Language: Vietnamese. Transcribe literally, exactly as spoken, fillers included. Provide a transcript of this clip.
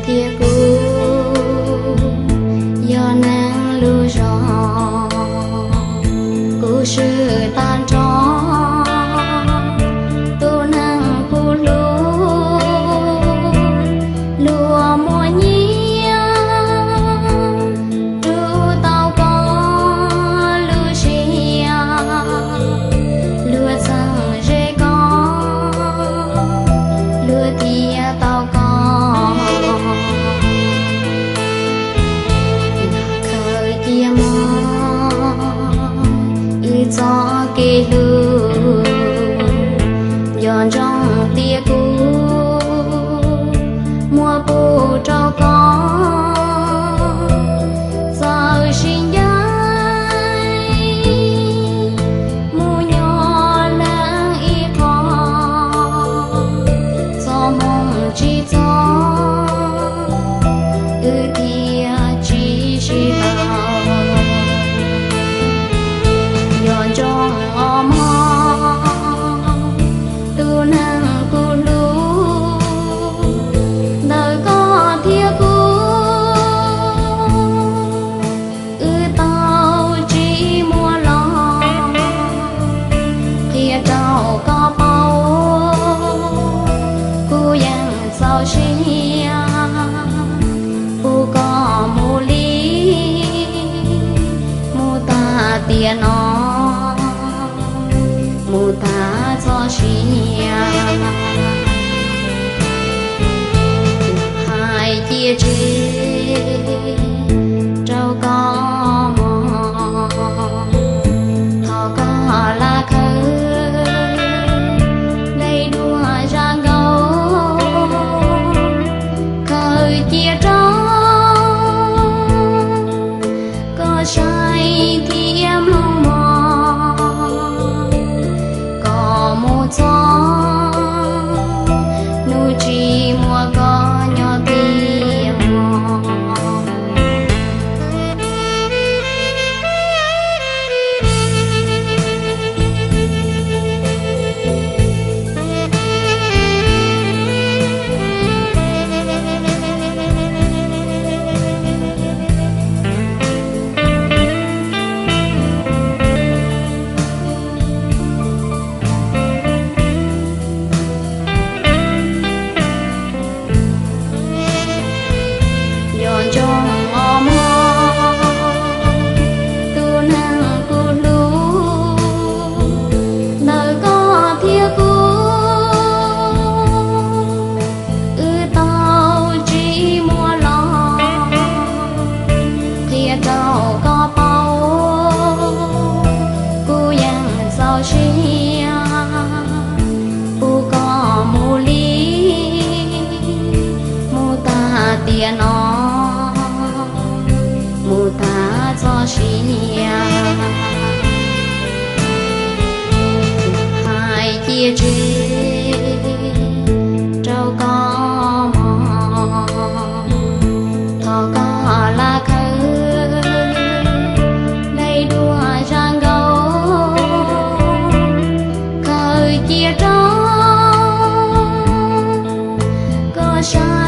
thiệt cũ do nắng lưu gió cũ sự tan tró tu nắng cũ lúa lúa mùa nhia ru tao có lưu xia lúa sang rễ có lúa tia tao có gió kê lưu giòn trong tia cũ mùa bù trao có giờ sinh nhai mùa nhỏ lãng y khó gió mong chỉ gió ư tia chỉ chỉ vào trong ôm tu nắng cũ lúa đời có thiệt cũ ư tao chỉ mua lo kia trâu có bao cô yang sao xia cô có mua lý mua ta tiền nó mù ta cho xia hai chia chia trâu có mò thọ có là khơi đây đua ra gấu khơi chia trâu có sai thì em không mò gió nu chỉ mùa có nhỏ tim mò trong ôm tu nắng cũ lúa đời có thiệt cũ ư tao chỉ mua lo thiệt đâu có bao cô yang sao xia cô có mua lý mua ta tiền nó mù ta cho xia hai chia chia trâu có mò thọ có là khơi đây đua ra gấu khơi chia trâu có sai